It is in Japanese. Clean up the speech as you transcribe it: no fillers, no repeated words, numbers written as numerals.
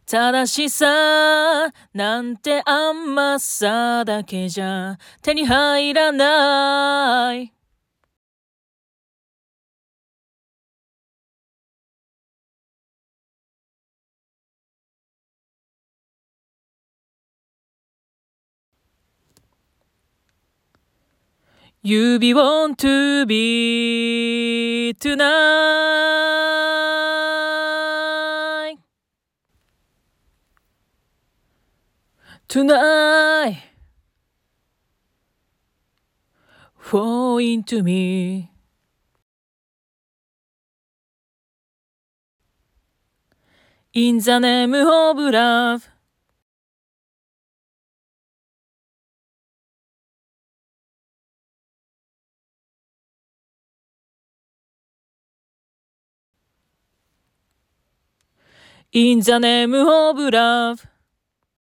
正しさなんて甘さだけじゃ手に入らない。You be want to be tonight Tonight Fall into me In the name of love In the name of love